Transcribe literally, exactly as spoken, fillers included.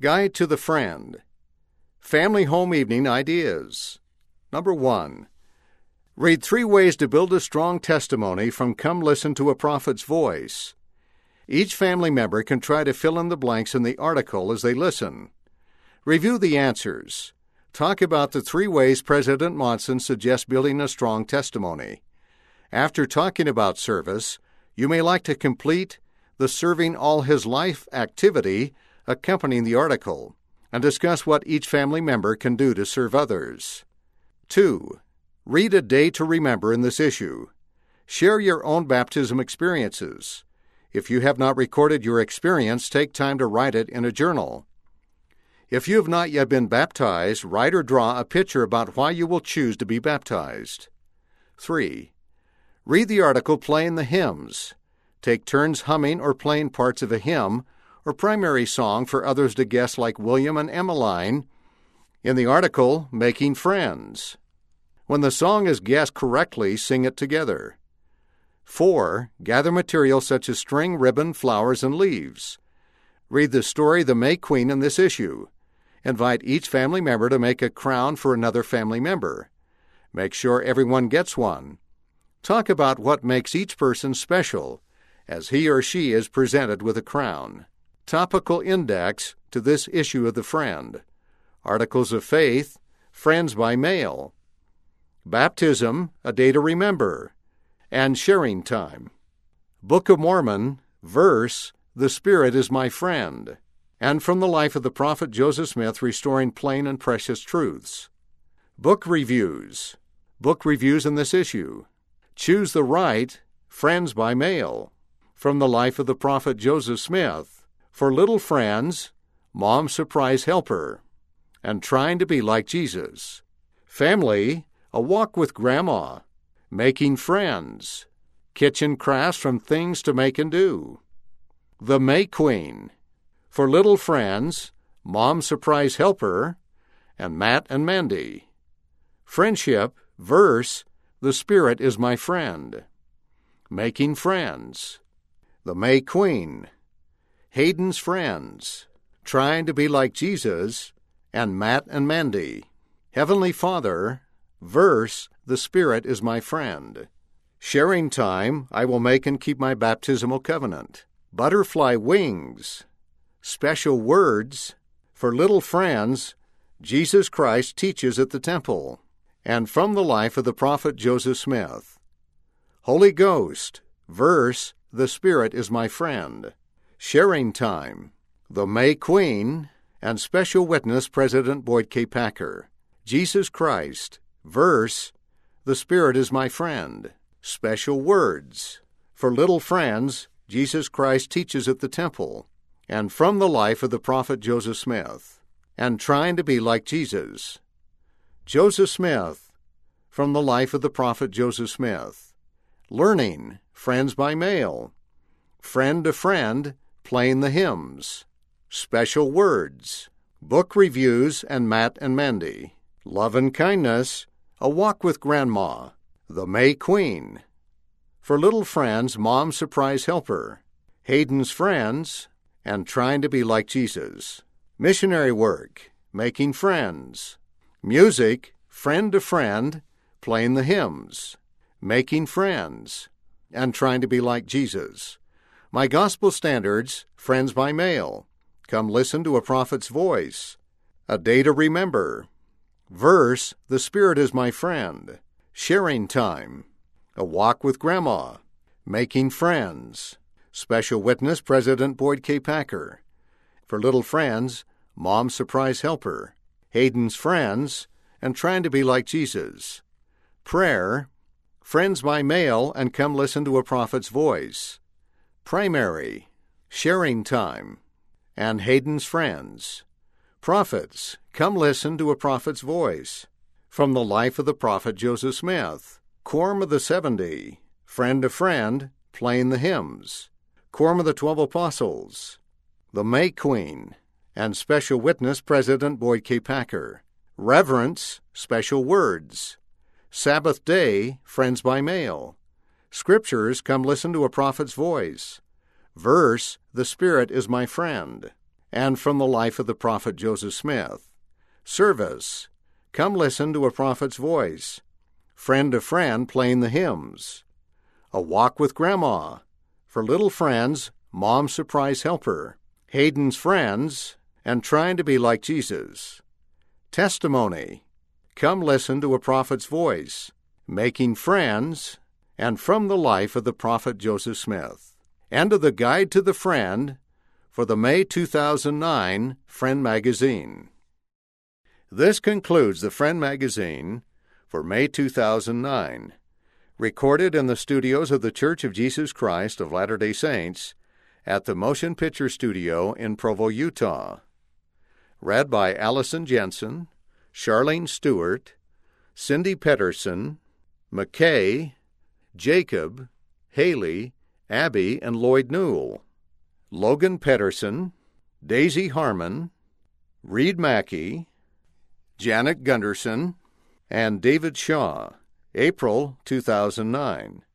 Guide to the Friend. Family Home Evening Ideas. Number one. Read three ways to build a strong testimony from Come Listen to a Prophet's Voice. Each family member can try to fill in the blanks in the article as they listen. Review the answers. Talk about the three ways President Monson suggests building a strong testimony. After talking about service, you may like to complete the Serving All His Life activity accompanying the article and discuss what each family member can do to serve others. two. Read a day to remember in this issue. Share your own baptism experiences. If you have not recorded your experience, take time to write it in a journal. If you have not yet been baptized, write or draw a picture about why you will choose to be baptized. three. Read the article Playing the Hymns. Take turns humming or playing parts of a hymn or primary song for others to guess, like William and Emmeline in the article Making Friends. When the song is guessed correctly, sing it together. four. Gather material such as string, ribbon, flowers, and leaves. Read the story The May Queen in this issue. Invite each family member to make a crown for another family member. Make sure everyone gets one. Talk about what makes each person special as he or she is presented with a crown. Topical index to this issue of The Friend. Articles of Faith, Friends by Mail. Baptism, a day to remember, and sharing time. Book of Mormon, verse, The Spirit is my friend, and from the life of the prophet Joseph Smith, restoring plain and precious truths. Book reviews. Book reviews in this issue. Choose the right, Friends by Mail, from the life of the prophet Joseph Smith, for little friends, Mom's Surprise Helper, and Trying to be like Jesus. Family, A Walk with Grandma, Making Friends, Kitchen Crafts from Things to Make and Do. The May Queen, for little friends, Mom's Surprise Helper, and Matt and Mandy. Friendship, verse, The Spirit is my friend. Making Friends. The May Queen, Hayden's Friends, Trying to be like Jesus, and Matt and Mandy. Heavenly Father, verse, The Spirit is my friend. Sharing time, I will make and keep my baptismal covenant. Butterfly wings. Special words, for little friends, Jesus Christ teaches at the temple. And from the life of the prophet Joseph Smith. Holy Ghost, verse, The Spirit is my friend. Sharing time, the May Queen, and special witness President Boyd K. Packer. Jesus Christ, verse, The Spirit is my friend. Special words, for little friends, Jesus Christ teaches at the temple, and from the life of the prophet Joseph Smith, and Trying to be like Jesus. Joseph Smith, from the life of the prophet Joseph Smith. Learning, Friends by Mail. Friend to Friend, Playing the Hymns. Special words, book reviews and Matt and Mandy. Love and Kindness, A Walk with Grandma. The May Queen. For little friends, Mom's Surprise Helper. Hayden's Friends, and Trying to be like Jesus. Missionary work, Making Friends. Music, Friend to Friend, Playing the Hymns. Making Friends, and Trying to be like Jesus. My Gospel Standards, Friends by Mail. Come Listen to a Prophet's Voice. A Day to Remember. Verse, The Spirit is my friend. Sharing time. A Walk with Grandma. Making Friends. Special witness President Boyd K. Packer. For little friends, Mom's Surprise Helper. Hayden's Friends, and Trying to be like Jesus. Prayer. Friends by Mail and Come Listen to a Prophet's Voice. Primary. Sharing time. And Hayden's Friends. Prophets. Come Listen to a Prophet's Voice. From the life of the prophet Joseph Smith. Quorum of the Seventy. Friend to Friend, Playing the Hymns. Quorum of the Twelve Apostles. The May Queen, and special witness President Boyd K. Packer. Reverence, Special Words. Sabbath Day, Friends by Mail. Scriptures, Come Listen to a Prophet's Voice. Verse, The Spirit is my friend. and from the life of the prophet Joseph Smith. Service, come listen to a prophet's voice. Friend to friend playing the hymns. A walk with Grandma. For little friends, Mom's surprise helper. Hayden's friends, and trying to be like Jesus. Testimony, come listen to a prophet's voice. Making friends, and from the life of the prophet Joseph Smith. And of the Guide to the Friend for the May two thousand nine Friend Magazine. This concludes the Friend Magazine for May two thousand nine, recorded in the studios of the Church of Jesus Christ of Latter-day Saints at the Motion Picture Studio in Provo, Utah. Read by Allison Jensen, Charlene Stewart, Cindy Pedersen, McKay, Jacob, Haley, Abby, and Lloyd Newell. Logan Pedersen, Daisy Harmon, Reed Mackey, Janet Gunderson, and David Shaw, April two thousand nine.